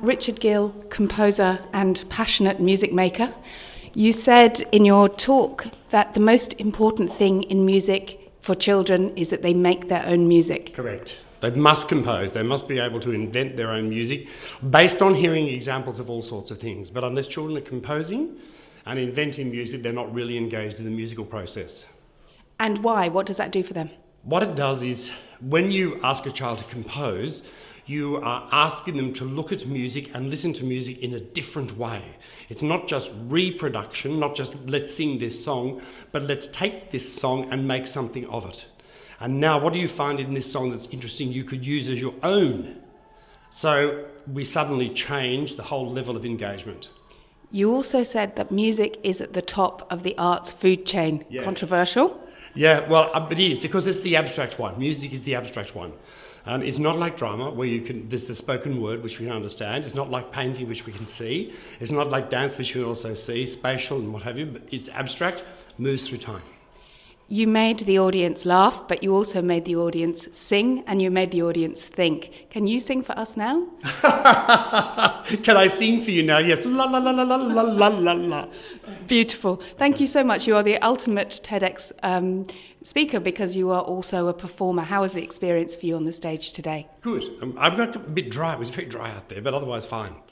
Richard Gill, composer and passionate music maker. You said in your talk that the most important thing in music for children is that they make their own music. Correct. They must compose. They must be able to invent their own music based on hearing examples of all sorts of things. But unless children are composing and inventing music, they're not really engaged in the musical process. And why? What does that do for them? What it does is, when you ask a child to compose, you are asking them to look at music and listen to music in a different way. It's not just reproduction, not just let's sing this song, but let's take this song and make something of it. And now what do you find in this song that's interesting you could use as your own? So we suddenly change the whole level of engagement. You also said that music is at the top of the arts food chain. Yes. Controversial? Yeah, well, it is, because it's the abstract one. Music is the abstract one. It's not like drama, where there's the spoken word, which we can understand. It's not like painting, which we can see. It's not like dance, which we can also see, spatial and what have you. But it's abstract, moves through time. You made the audience laugh, but you also made the audience sing, and you made the audience think. Can you sing for us now? Can I sing for you now? Yes. La la la la la la la la la. Beautiful. Thank you so much. You are the ultimate TEDx speaker because you are also a performer. How was the experience for you on the stage today? Good. I got a bit dry. It was very dry out there, but otherwise fine.